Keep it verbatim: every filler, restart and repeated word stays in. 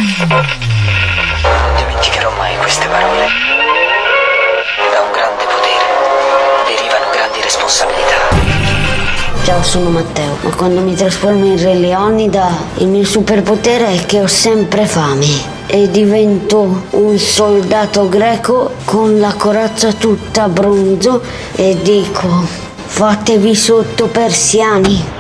Non dimenticherò mai queste parole. Da un grande potere derivano grandi responsabilità. Ciao, sono Matteo, ma quando mi trasformo in Re Leonida, il mio superpotere è che ho sempre fame e divento un soldato greco con la corazza tutta bronzo e dico: fatevi sotto, persiani.